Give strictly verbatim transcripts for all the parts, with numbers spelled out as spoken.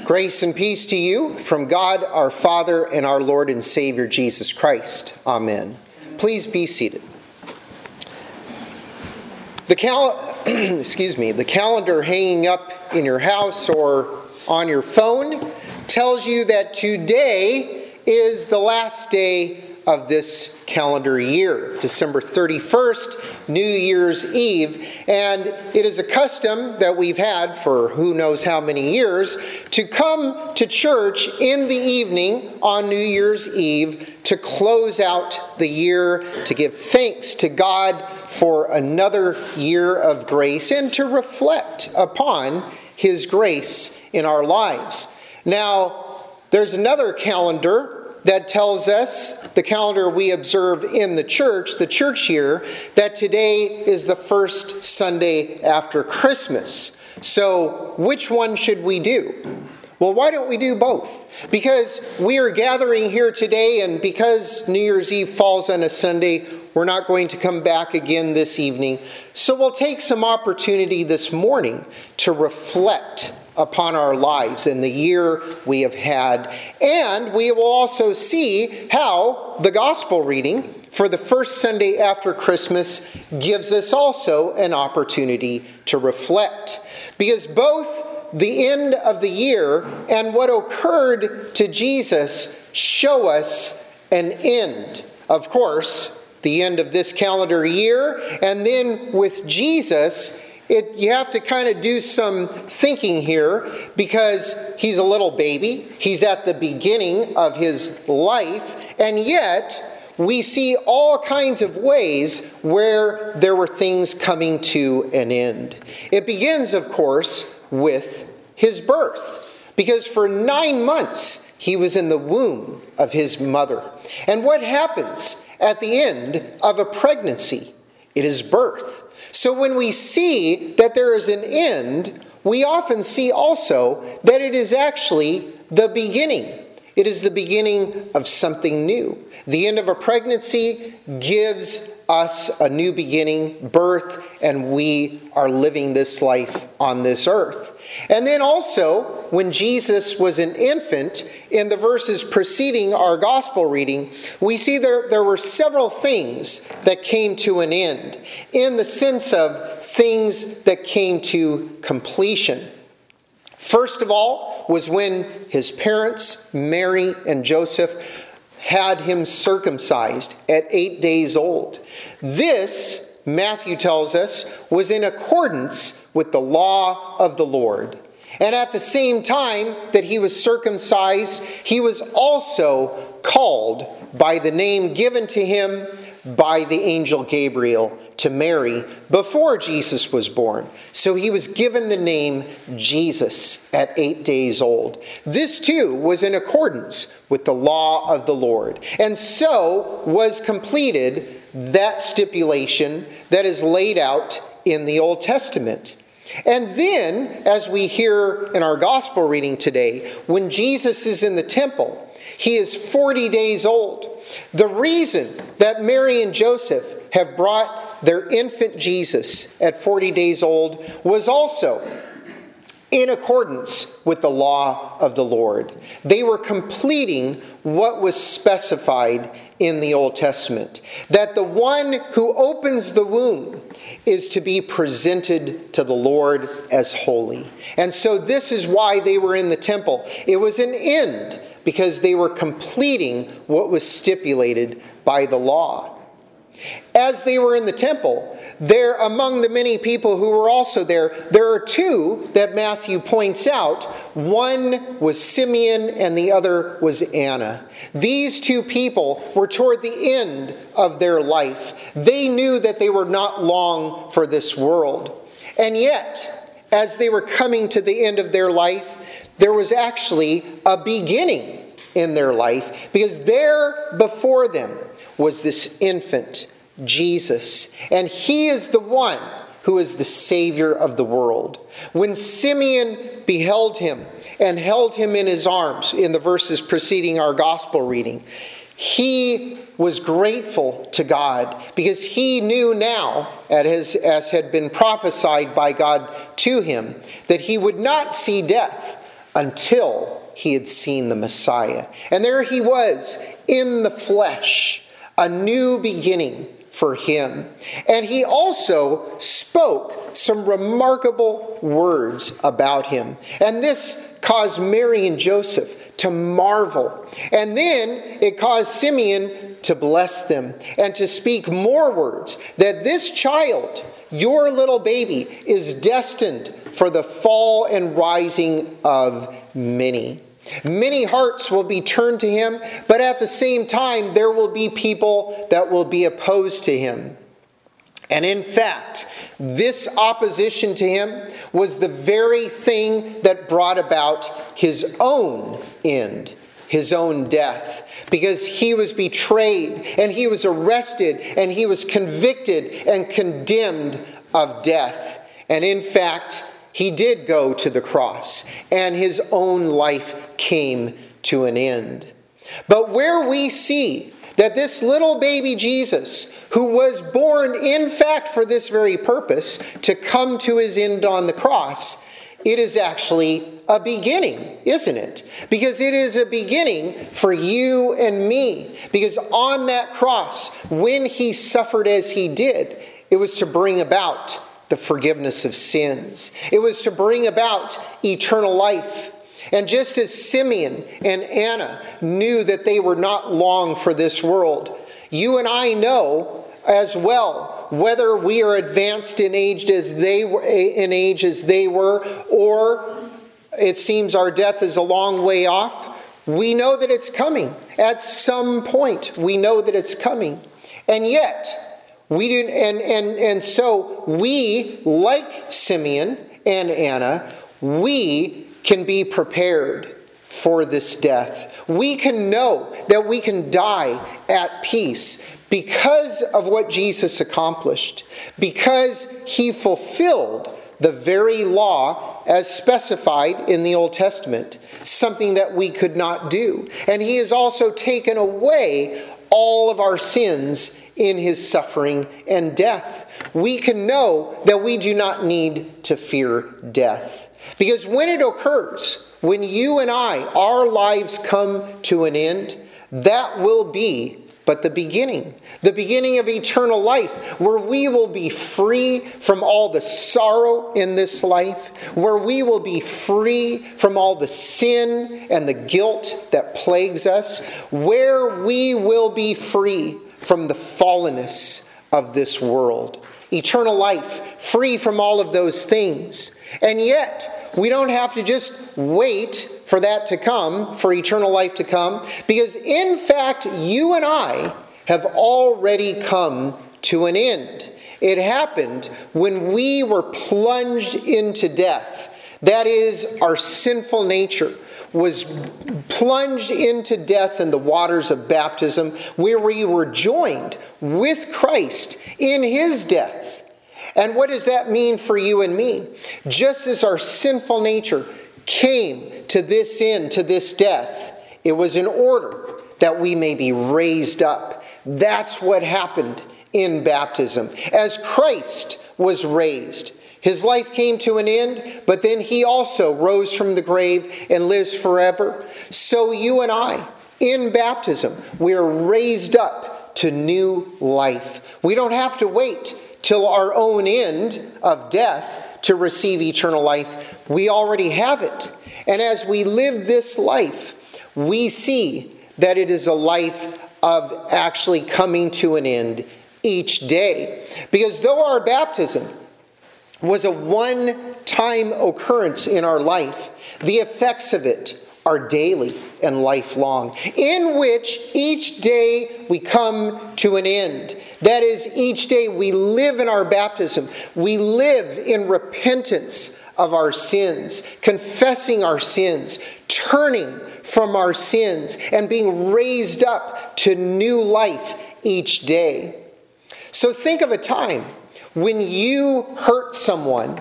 Grace and peace to you from God our Father and our Lord and Savior Jesus Christ. Amen. Please be seated. The cal- excuse me, the calendar hanging up in your house or on your phone tells you that today is the last day of this calendar year, December thirty-first, New Year's Eve. And it is a custom that we've had for who knows how many years to come to church in the evening on New Year's Eve to close out the year, to give thanks to God for another year of grace and to reflect upon His grace in our lives. Now, there's another calendar that tells us, the calendar we observe in the church, the church year, that today is the first Sunday after Christmas. So, which one should we do? Well, why don't we do both? Because we are gathering here today, and because New Year's Eve falls on a Sunday, we're not going to come back again this evening. So we'll take some opportunity this morning to reflect upon our lives and the year we have had. And we will also see how the gospel reading for the first Sunday after Christmas gives us also an opportunity to reflect. Because both the end of the year and what occurred to Jesus show us an end. Of course, the end of this calendar year, and then with Jesus, It, you have to kind of do some thinking here because he's a little baby. He's at the beginning of his life. And yet, we see all kinds of ways where there were things coming to an end. It begins, of course, with his birth. Because for nine months, he was in the womb of his mother. And what happens at the end of a pregnancy? It is birth. So when we see that there is an end, we often see also that it is actually the beginning. It is the beginning of something new. The end of a pregnancy gives us a new beginning, birth, and we are living this life on this earth. And then also, when Jesus was an infant, in the verses preceding our gospel reading, we see there, there were several things that came to an end, in the sense of things that came to completion. First of all was when his parents, Mary and Joseph, had him circumcised at eight days old. This, Matthew tells us, was in accordance with the law of the Lord. And at the same time that he was circumcised, he was also called by the name given to him by the angel Gabriel to Mary before Jesus was born. So he was given the name Jesus at eight days old. This too was in accordance with the law of the Lord. And so was completed that stipulation that is laid out in the Old Testament. And then, as we hear in our gospel reading today, when Jesus is in the temple, he is forty days old. The reason that Mary and Joseph have brought their infant Jesus at forty days old was also in accordance with the law of the Lord. They were completing what was specified in the Old Testament, that the one who opens the womb is to be presented to the Lord as holy. And so this is why they were in the temple. It was an end because they were completing what was stipulated by the law. As they were in the temple, there among the many people who were also there, there are two that Matthew points out. One was Simeon and the other was Anna. These two people were toward the end of their life. They knew that they were not long for this world. And yet, as they were coming to the end of their life, there was actually a beginning in their life, because there before them was this infant, Jesus. And he is the one who is the Savior of the world. When Simeon beheld him and held him in his arms, in the verses preceding our gospel reading, he was grateful to God because he knew now, as, as had been prophesied by God to him, that he would not see death until he had seen the Messiah. And there he was in the flesh, a new beginning for him. And he also spoke some remarkable words about him. And this caused Mary and Joseph to marvel. And then it caused Simeon to bless them and to speak more words, that this child, your little baby, is destined for the fall and rising of many. Many hearts will be turned to him, but at the same time, there will be people that will be opposed to him. And in fact, this opposition to him was the very thing that brought about his own end, his own death, because he was betrayed and he was arrested and he was convicted and condemned of death. And in fact, he did go to the cross, and his own life came to an end. But where we see that this little baby Jesus, who was born in fact for this very purpose, to come to his end on the cross, it is actually a beginning, isn't it? Because it is a beginning for you and me. Because on that cross, when he suffered as he did, it was to bring about the forgiveness of sins. It was to bring about eternal life. And just as Simeon and Anna knew that they were not long for this world, you and I know as well, whether we are advanced in age as they were, in age as they were, or it seems our death is a long way off, we know that it's coming. At some point, we know that it's coming. And yet, we do, and, and, and so we, like Simeon and Anna, we can be prepared for this death. We can know that we can die at peace because of what Jesus accomplished, because he fulfilled the very law as specified in the Old Testament, something that we could not do. And he has also taken away all of our sins in his suffering and death. We can know that we do not need to fear death. Because when it occurs, when you and I, our lives come to an end, that will be but the beginning. The beginning of eternal life, where we will be free from all the sorrow in this life, where we will be free from all the sin and the guilt that plagues us, where we will be free from the fallenness of this world. Eternal life, free from all of those things. And yet, we don't have to just wait for that to come, for eternal life to come, because in fact, you and I have already come to an end. It happened when we were plunged into death. That is, our sinful nature was plunged into death in the waters of baptism, where we were joined with Christ in his death. And what does that mean for you and me? Just as our sinful nature came to this end, to this death, it was in order that we may be raised up. That's what happened in baptism. As Christ was raised, his life came to an end, but then he also rose from the grave and lives forever. So you and I, in baptism, we are raised up to new life. We don't have to wait till our own end of death to receive eternal life. We already have it. And as we live this life, we see that it is a life of actually coming to an end each day. Because though our baptism was a one-time occurrence in our life, the effects of it are daily and lifelong, in which each day we come to an end. That is, each day we live in our baptism. We live in repentance of our sins, confessing our sins, turning from our sins, and being raised up to new life each day. So think of a time when you hurt someone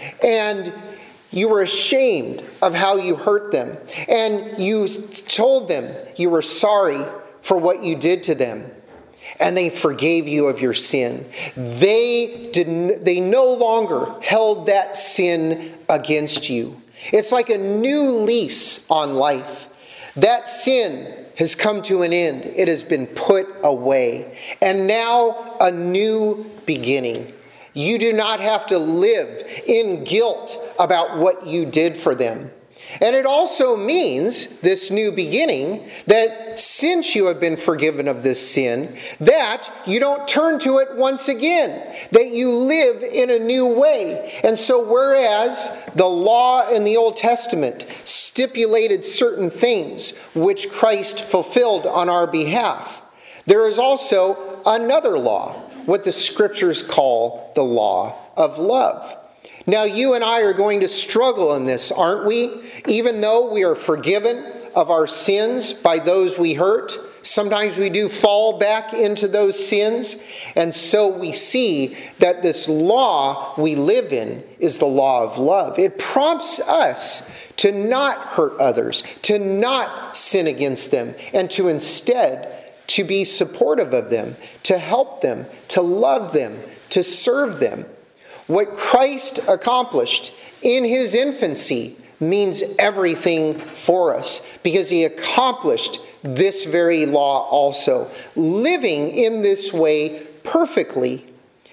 and you were ashamed of how you hurt them, and you told them you were sorry for what you did to them, and they forgave you of your sin. They didn't, they no longer held that sin against you. It's like a new lease on life. That sin has come to an end. It has been put away. And now a new beginning. You do not have to live in guilt about what you did for them. And it also means, this new beginning, that since you have been forgiven of this sin, that you don't turn to it once again, that you live in a new way. And so whereas the law in the Old Testament stipulated certain things which Christ fulfilled on our behalf, there is also another law, what the Scriptures call the law of love. Now, you and I are going to struggle in this, aren't we? Even though we are forgiven of our sins by those we hurt, sometimes we do fall back into those sins. And so we see that this law we live in is the law of love. It prompts us to not hurt others, to not sin against them, and to instead to be supportive of them, to help them, to love them, to serve them. What Christ accomplished in his infancy means everything for us, because he accomplished this very law also, living in this way perfectly.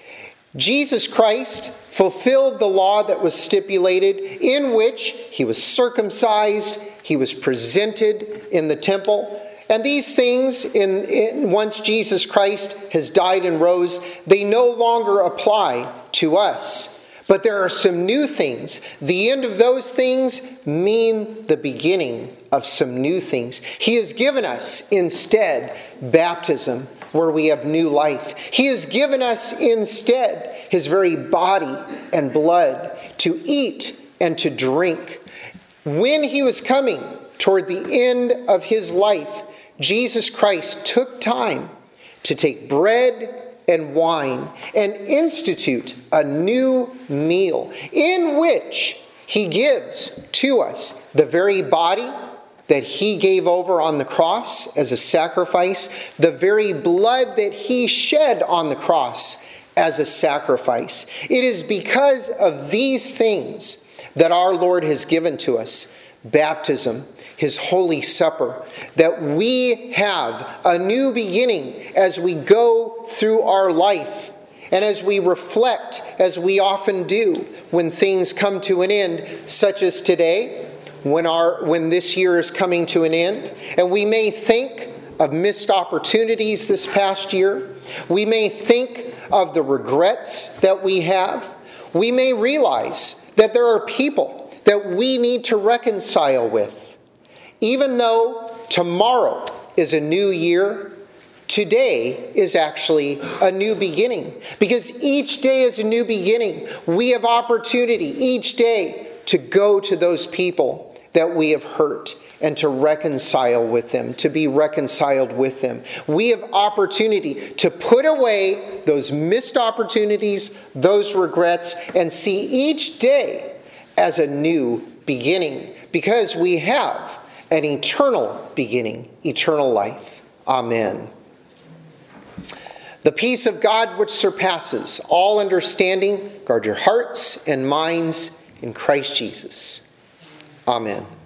Jesus Christ fulfilled the law that was stipulated, in which he was circumcised, he was presented in the temple. And these things, in, in once Jesus Christ has died and rose, they no longer apply to us. But there are some new things. The end of those things mean the beginning of some new things. He has given us instead baptism, where we have new life. He has given us instead his very body and blood to eat and to drink. When he was coming toward the end of his life, Jesus Christ took time to take bread and wine and institute a new meal in which he gives to us the very body that he gave over on the cross as a sacrifice, the very blood that he shed on the cross as a sacrifice. It is because of these things that our Lord has given to us baptism, his Holy Supper, that we have a new beginning as we go through our life and as we reflect, as we often do when things come to an end, such as today, when our when this year is coming to an end. And we may think of missed opportunities this past year. We may think of the regrets that we have. We may realize that there are people that we need to reconcile with. Even though tomorrow is a new year, today is actually a new beginning. Because each day is a new beginning. We have opportunity each day to go to those people that we have hurt and to reconcile with them, to be reconciled with them. We have opportunity to put away those missed opportunities, those regrets, and see each day as a new beginning, because we have an eternal beginning, eternal life. Amen. The peace of God which surpasses all understanding, guard your hearts and minds in Christ Jesus. Amen.